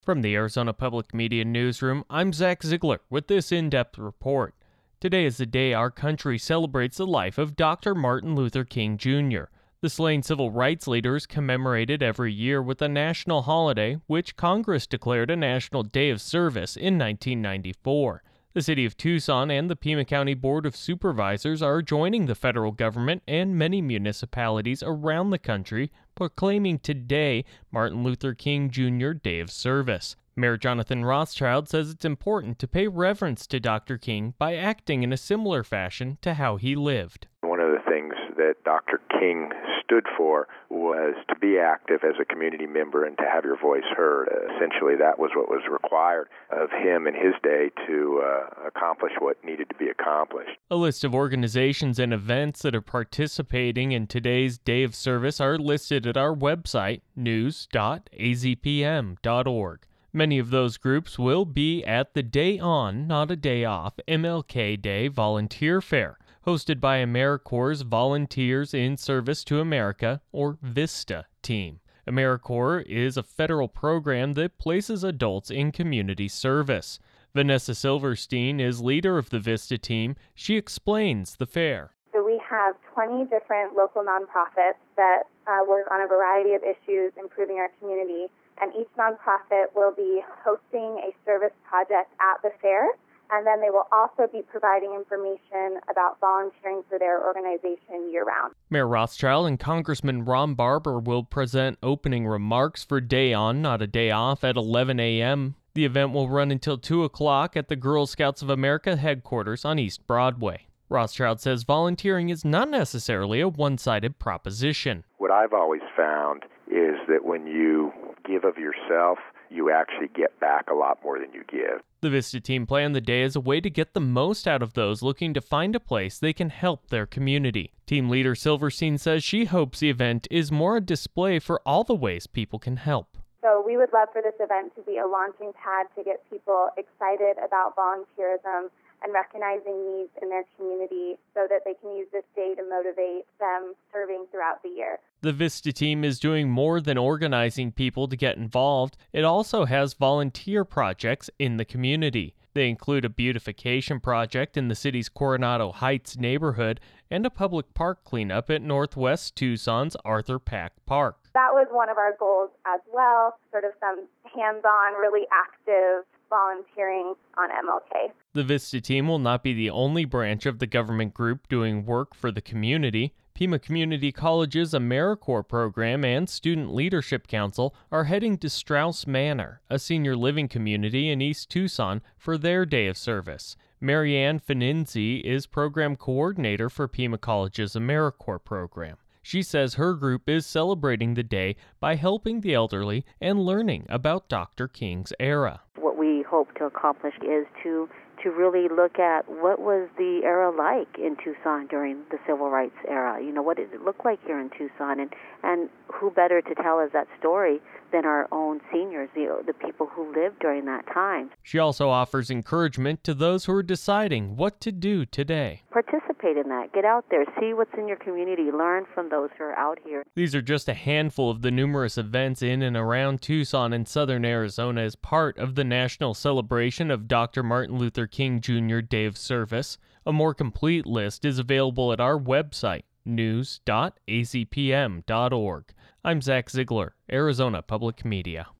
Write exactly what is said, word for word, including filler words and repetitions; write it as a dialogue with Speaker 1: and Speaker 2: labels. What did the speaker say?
Speaker 1: From the Arizona Public Media Newsroom, I'm Zach Ziegler with this in-depth report. Today is the day our country celebrates the life of Doctor Martin Luther King Junior The slain civil rights leader is commemorated every year with a national holiday, which Congress declared a National Day of Service in nineteen ninety-four. The city of Tucson and the Pima County Board of Supervisors are joining the federal government and many municipalities around the country proclaiming today Martin Luther King Junior Day of Service. Mayor Jonathan Rothschild says it's important to pay reverence to Doctor King by acting in a similar fashion to how he lived.
Speaker 2: One of the things that Doctor King stood for was to be active as a community member and to have your voice heard. Essentially, that was what was required of him in his day to uh, accomplish what needed to be accomplished.
Speaker 1: A list of organizations and events that are participating in today's Day of Service are listed at our website, news dot a z p m dot org. Many of those groups will be at the Day On, Not a Day Off M L K Day Volunteer Fair, hosted by AmeriCorps' Volunteers in Service to America, or VISTA, team. AmeriCorps is a federal program that places adults in community service. Vanessa Silverstein is leader of the VISTA team. She explains the fair.
Speaker 3: So we have twenty different local nonprofits that uh, work on a variety of issues improving our community, and each nonprofit will be hosting a service project at the fair. And then they will also be providing information about volunteering for their organization year-round.
Speaker 1: Mayor Rothschild and Congressman Ron Barber will present opening remarks for Day On, Not a Day Off at eleven a.m. The event will run until two o'clock at the Girl Scouts of America headquarters on East Broadway. Rothschild says volunteering is not necessarily a one-sided proposition.
Speaker 2: What I've always found is that when you give of yourself, you actually get back a lot more than you give.
Speaker 1: The VISTA team planned the day as a way to get the most out of those looking to find a place they can help their community. Team leader Silverstein says she hopes the event is more a display for all the ways people can help.
Speaker 3: So we would love for this event to be a launching pad to get people excited about volunteerism and recognizing needs in their community so that they can use this day to motivate them serving throughout the year.
Speaker 1: The VISTA team is doing more than organizing people to get involved. It also has volunteer projects in the community. They include a beautification project in the city's Coronado Heights neighborhood and a public park cleanup at Northwest Tucson's Arthur Pack Park.
Speaker 3: That was one of our goals as well, sort of some hands-on, really active volunteering on M L K.
Speaker 1: The VISTA team will not be the only branch of the government group doing work for the community. Pima Community College's AmeriCorps program and Student Leadership Council are heading to Strauss Manor, a senior living community in East Tucson, for their day of service. Marianne Fininzi is program coordinator for Pima College's AmeriCorps program. She says her group is celebrating the day by helping the elderly and learning about Doctor King's era.
Speaker 4: What we hope to accomplish is to to really look at what was the era like in Tucson during the civil rights era. You know, what did it look like here in Tucson? And, and who better to tell us that story than our own seniors, you know, the people who lived during that time.
Speaker 1: She also offers encouragement to those who are deciding what to do today.
Speaker 4: Participate in that. Get out there. See what's in your community. Learn from those who are out here.
Speaker 1: These are just a handful of the numerous events in and around Tucson and southern Arizona as part of the national celebration of Doctor Martin Luther King Junior Day of Service. A more complete list is available at our website, news dot a z p m dot org. I'm Zach Ziegler, Arizona Public Media.